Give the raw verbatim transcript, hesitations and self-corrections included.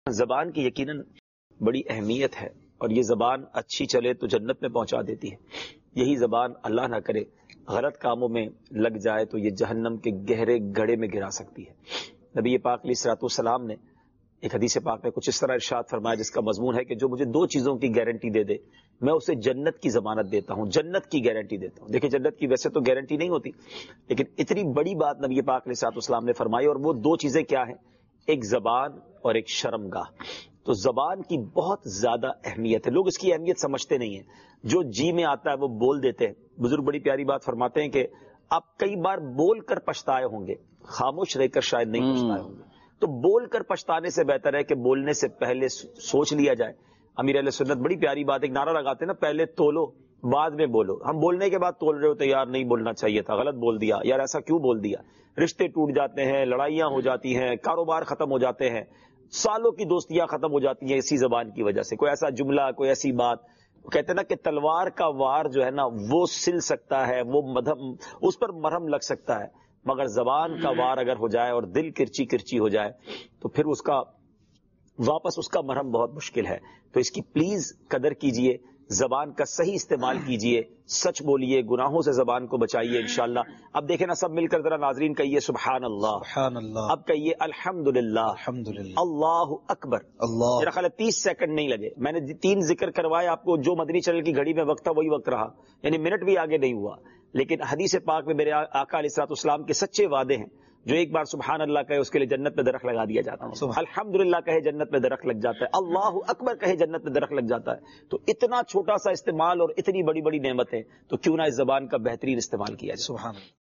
زبان کی یقیناً بڑی اہمیت ہے، اور یہ زبان اچھی چلے تو جنت میں پہنچا دیتی ہے. یہی زبان اللہ نہ کرے غلط کاموں میں لگ جائے تو یہ جہنم کے گہرے گڑھے میں گرا سکتی ہے. نبی پاک علیہ الصلوۃ والسلام نے ایک حدیث پاک میں کچھ اس طرح ارشاد فرمایا جس کا مضمون ہے کہ جو مجھے دو چیزوں کی گارنٹی دے دے میں اسے جنت کی ضمانت دیتا ہوں، جنت کی گارنٹی دیتا ہوں. دیکھیں جنت کی ویسے تو گارنٹی نہیں ہوتی، لیکن اتنی بڑی بات نبی پاک علیہ الصلوۃ والسلام نے فرمائی، اور وہ دو چیزیں کیا ہیں؟ ایک زبان اور ایک شرمگاہ. تو زبان کی بہت زیادہ اہمیت ہے، لوگ اس کی اہمیت سمجھتے نہیں ہیں. جو جی میں آتا ہے وہ بول دیتے ہیں. بزرگ بڑی پیاری بات فرماتے ہیں کہ آپ کئی بار بول کر پچھتائے ہوں گے، خاموش رہ کر شاید نہیں پچھتائے ہوں گے. تو بول کر پچھتانے سے بہتر ہے کہ بولنے سے پہلے سوچ لیا جائے. امیر اہل سنت بڑی پیاری بات ایک نعرہ لگاتے ہیں نا، پہلے تولو بعد میں بولو. ہم بولنے کے بعد تول رہے ہوتے یار نہیں بولنا چاہیے تھا، غلط بول دیا، یار ایسا کیوں بول دیا. رشتے ٹوٹ جاتے ہیں، لڑائیاں ہو جاتی ہیں، کاروبار ختم ہو جاتے ہیں، سالوں کی دوستیاں ختم ہو جاتی ہیں اسی زبان کی وجہ سے. کوئی ایسا جملہ، کوئی ایسی بات، کہتے ہیں نا کہ تلوار کا وار جو ہے نا وہ سل سکتا ہے، وہ مدھم اس پر مرہم لگ سکتا ہے، مگر زبان کا وار اگر ہو جائے اور دل کرچی کرچی ہو جائے تو پھر اس کا واپس اس کا مرہم بہت مشکل ہے. تو اس کی پلیز قدر کیجئے، زبان کا صحیح استعمال کیجئے، سچ بولیے، گناہوں سے زبان کو بچائیے انشاءاللہ. اب دیکھیں نا سب مل کر ذرا ناظرین کہیے سبحان اللہ، سبحان اللہ. اب کہیے الحمدللہ، الحمدللہ. اللہ اکبر. اللہ. میرا خیال ہے تیس سیکنڈ نہیں لگے، میں نے تین ذکر کروائے آپ کو. جو مدنی چینل کی گھڑی میں وقت تھا وہی وقت رہا، یعنی منٹ بھی آگے نہیں ہوا. لیکن حدیث پاک میں میرے آقا علیہ الصلوۃ والسلام کے سچے وعدے ہیں. جو ایک بار سبحان اللہ کہے اس کے لیے جنت میں درخت لگا دیا جاتا ہے، الحمدللہ کہے جنت میں درخت لگ جاتا ہے، اللہ اکبر کہے جنت میں درخت لگ جاتا ہے. تو اتنا چھوٹا سا استعمال اور اتنی بڑی بڑی نعمتیں، تو کیوں نہ اس زبان کا بہترین استعمال کیا جائے. سبحان اللہ.